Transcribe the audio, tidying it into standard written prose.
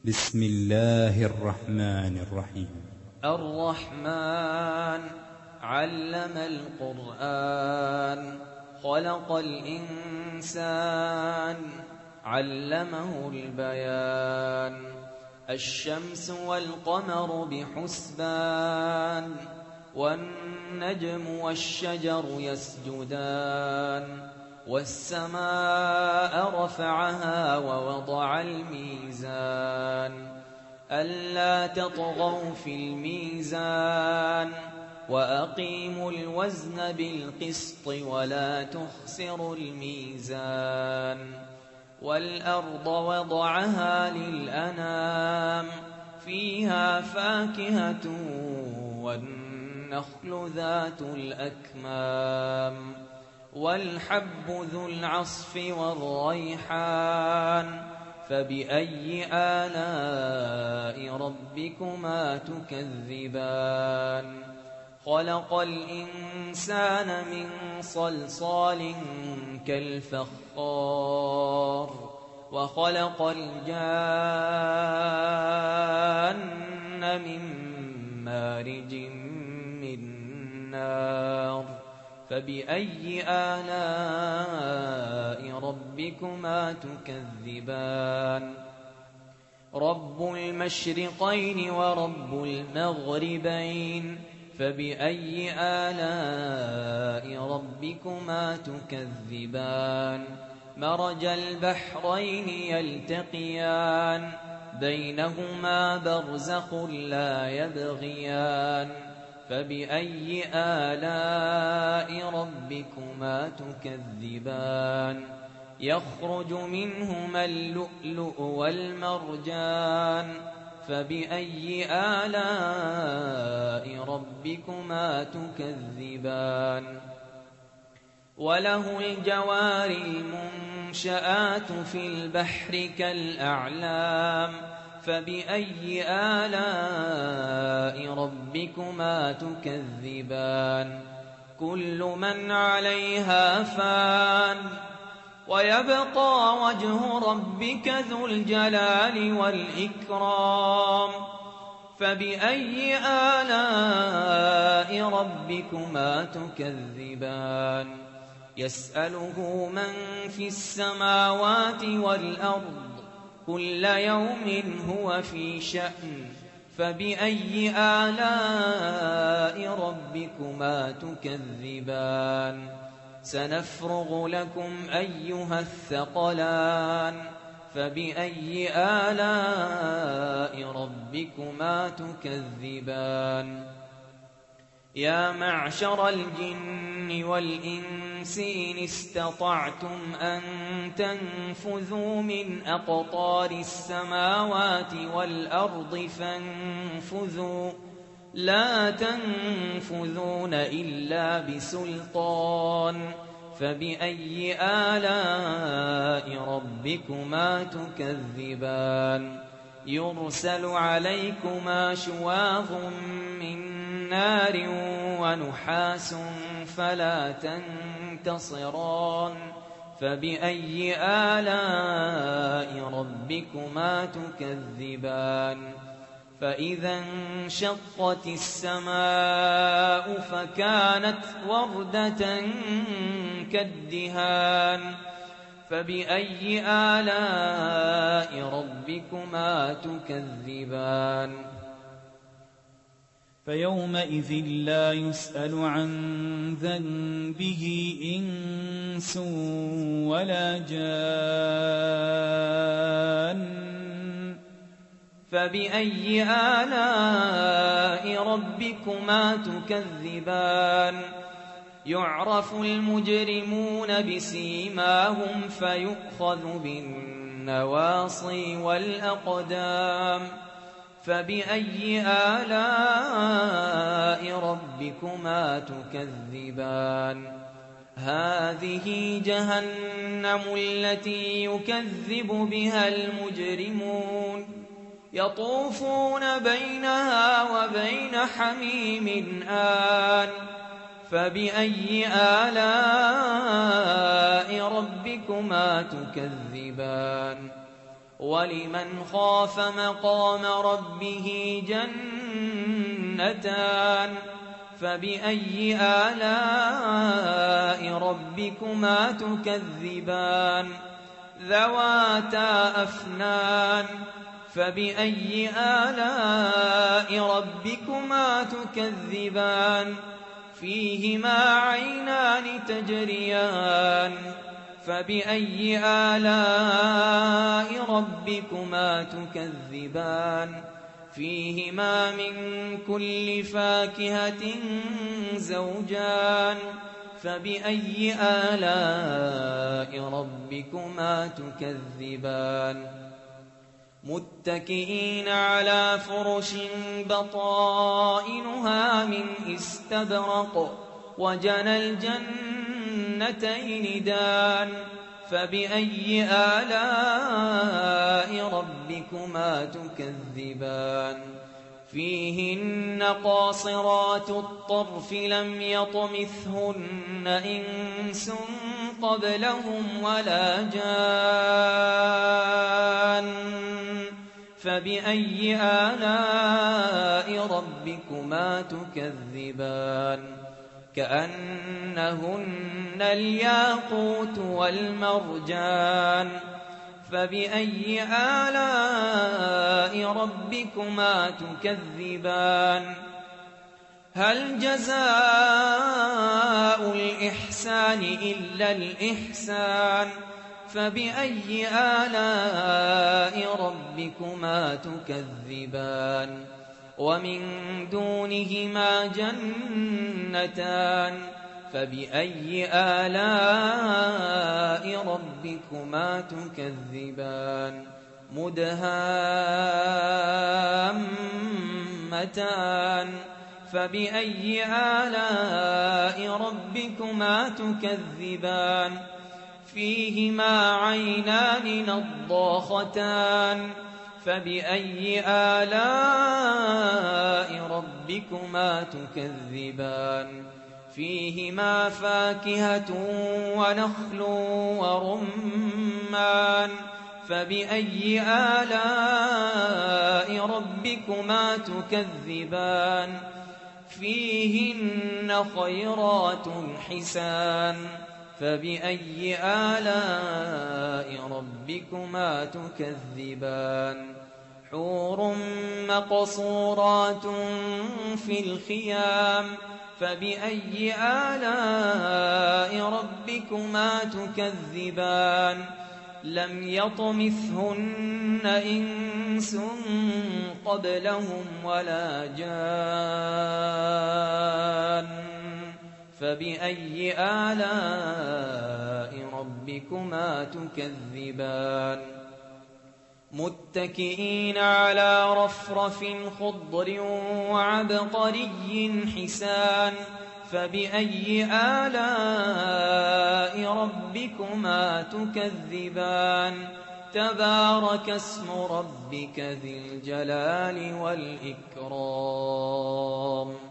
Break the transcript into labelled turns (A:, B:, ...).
A: بسم الله الرحمن الرحيم.
B: الرحمن علم القرآن خلق الإنسان علمه البيان الشمس والقمر بحسبان والنجم والشجر يسجدان والسماء رفعها ووضع الميزان ألا تطغوا في الميزان وأقيموا الوزن بالقسط ولا تخسروا الميزان والأرض وضعها للأنام فيها فاكهة والنخل ذات الأكمام والحب ذو العصف والريحان فبأي آلاء ربكما تكذبان خلق الإنسان من صلصال كالفخار وخلق الجان من مارج من نار فبأي آلاء ربكما تكذبان رب المشرقين ورب المغربين فبأي آلاء ربكما تكذبان مرج البحرين يلتقيان بينهما برزخ لا يبغيان فبأي آلاء ربكما تكذبان يخرج منهما اللؤلؤ والمرجان فبأي آلاء ربكما تكذبان وله الجوار المنشآت في البحر كالأعلام فبأي آلاء ربكما تكذبان كل من عليها فان ويبقى وجه ربك ذو الجلال والإكرام فبأي آلاء ربكما تكذبان يسأله من في السماوات والأرض كل يوم هو في شأن فبأي آلاء ربكما تكذبان سنفرغ لكم أيها الثقلان فبأي آلاء ربكما تكذبان يا معشر الجن والإنس إن استطعتم أن تنفذوا من أقطار السماوات والأرض فانفذوا لا تنفذون إلا بسلطان فبأي آلاء ربكما تكذبان يرسل عليكما شواظ من نار ونحاس فلا تنتصران فبأي آلاء ربكما تكذبان فإذا انشقت السماء فكانت وردة كالدهان فبأي آلاء ربكما تكذبان
C: فيومئذ لا يسأل عن ذنبه إنس ولا جان
B: فبأي آلاء ربكما تكذبان يعرف المجرمون بسيماهم فيؤخذ بالنواصي والأقدام فبأي آلاء ربكما تكذبان هذه جهنم التي يكذب بها المجرمون يطوفون بينها وبين حميم آن فبأي آلاء ربكما تكذبان ولمن خاف مقام ربه جنتان فبأي آلاء ربكما تكذبان ذواتا أفنان فبأي آلاء ربكما تكذبان فيهما عينان تجريان فبأي آلاء ربكما تكذبان فيهما من كل فاكهة زوجان فبأي آلاء ربكما تكذبان متكئين على فرش بطائنها من استبرق وجنى الجنتين دان فبأي آلاء ربكما تكذبان فيهن قاصرات الطرف لم يطمثهن إنس قبلهم ولا جان فبأي آلاء ربكما تكذبان كأنهن الياقوت والمرجان فبأي آلاء ربكما تكذبان هل جزاء الإحسان إلا الإحسان فبأي آلاء ربكما تكذبان ومن دونهما جنتان فبأي آلاء ربكما تكذبان مدهامتان فبأي آلاء ربكما تكذبان فيهما عينان نضاختان فبأي آلاء ربكما تكذبان فيهما فاكهة ونخل ورمان فبأي آلاء ربكما تكذبان فيهن خيرات حسان فبأي آلاء ربكما تكذبان حور مقصورات في الخيام فبأي آلاء ربكما تكذبان لم يطمثهن إنس قبلهم ولا جان فبأي آلاء ربكما تكذبان متكئين على رفرف خضر وعبقري حسان فبأي آلاء ربكما تكذبان تبارك اسم ربك ذي الجلال والإكرام